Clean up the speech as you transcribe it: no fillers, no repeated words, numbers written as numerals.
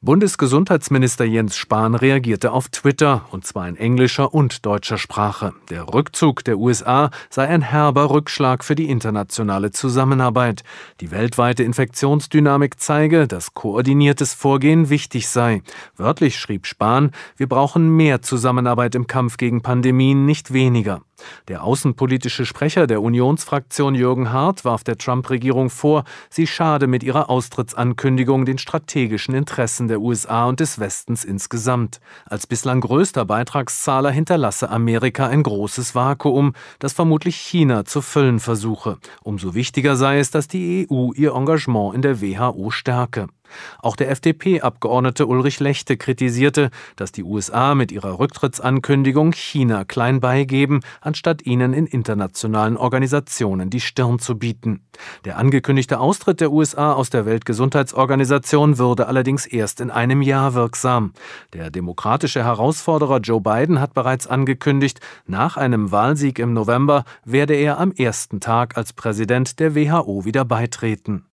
Bundesgesundheitsminister Jens Spahn reagierte auf Twitter, und zwar in englischer und deutscher Sprache. Der Rückzug der USA sei ein herber Rückschlag für die internationale Zusammenarbeit. Die weltweite Infektionsdynamik zeige, dass koordiniertes Vorgehen wichtig sei. Wörtlich schrieb Spahn: Wir brauchen mehr Zusammenarbeit im Kampf gegen Pandemien, nicht weniger. Der außenpolitische Sprecher der Unionsfraktion Jürgen Hart warf der Trump-Regierung vor, sie schade mit ihrer Austrittsankündigung den strategischen Interessen der USA und des Westens insgesamt. Als bislang größter Beitragszahler hinterlasse Amerika ein großes Vakuum, das vermutlich China zu füllen versuche. Umso wichtiger sei es, dass die EU ihr Engagement in der WHO stärke. Auch der FDP-Abgeordnete Ulrich Lechte kritisierte, dass die USA mit ihrer Rücktrittsankündigung China klein beigeben, anstatt ihnen in internationalen Organisationen die Stirn zu bieten. Der angekündigte Austritt der USA aus der Weltgesundheitsorganisation würde allerdings erst in einem Jahr wirksam. Der demokratische Herausforderer Joe Biden hat bereits angekündigt, nach einem Wahlsieg im November werde er am ersten Tag als Präsident der WHO wieder beitreten.